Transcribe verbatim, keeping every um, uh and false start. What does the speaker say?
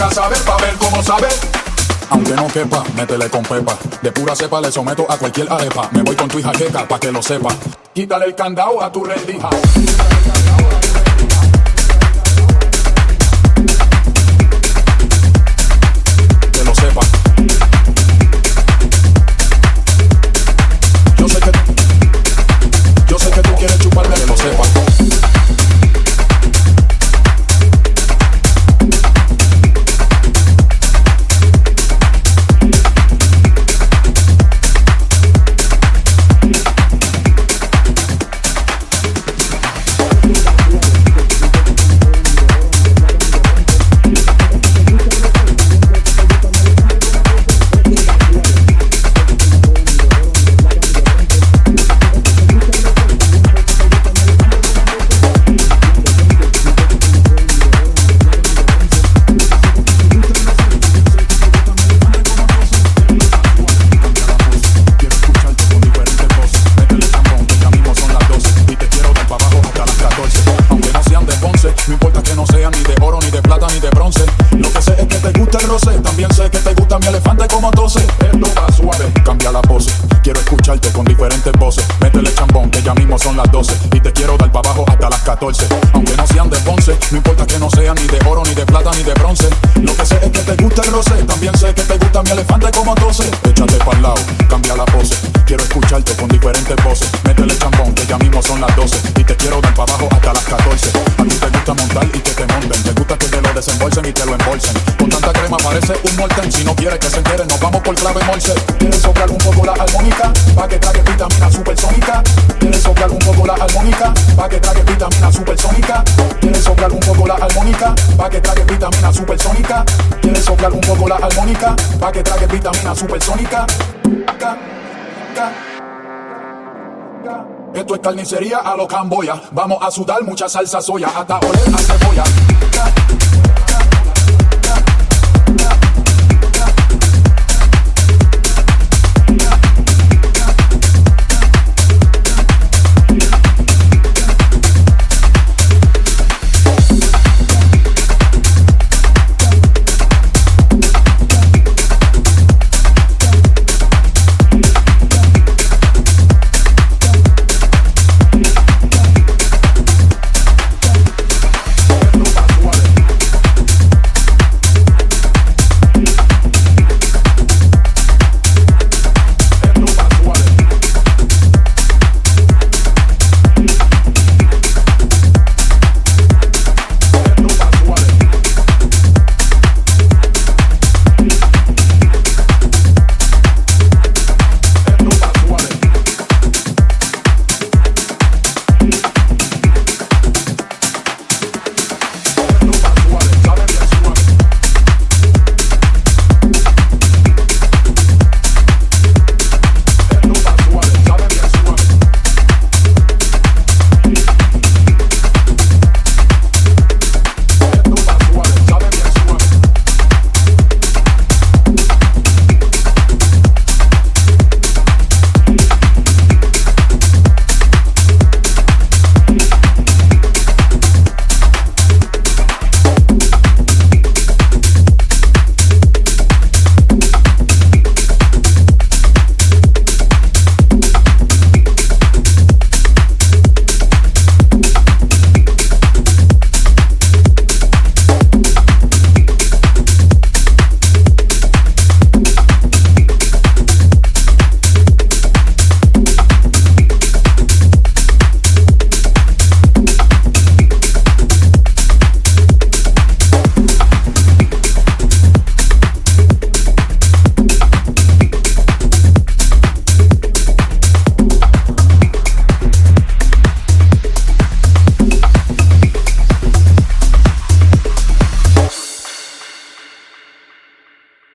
para saber, para ver cómo sabe. Aunque no quepa, métele con pepa. De pura cepa le someto a cualquier arepa. Me voy con tu hija queca pa' que lo sepa. Quítale el candado a tu rendija. Que lo sepa. Yo sé que Yo sé que tú quieres chuparme, que lo sepa. Aunque no sean de Ponce, no importa que no sean ni de oro, ni de plata, ni de bronce. Lo que sé es que te gusta el roce, también sé que te gusta mi elefante como tose. Échate pa'l lado, cambia la pose. Quiero escucharte con diferentes voces. Métele chambón, que ya mismo son las doce. Y te quiero dar pa' abajo hasta las catorce. A ti te gusta montar y que te monten. Te gusta que te lo desembolsen y te lo embolsen. Con tanta crema parece un molten. Si no quieres que se entere, nos vamos por clave morse. ¿Quieres soplar un poco la armónica? Pa' que trague vitamina supersónica. ¿Quieres soplar un poco la armónica? Pa' que trague vitamina supersónica. ¿Quieres soplar un poco la armónica? Pa' que trague vitamina supersónica. ¿Quieres soplar un poco la armónica? Pa' que trague vitamina supersónica. Acá, acá. Esto es carnicería a lo Camboya. Vamos a sudar mucha salsa soya hasta oler a cebolla. Acá.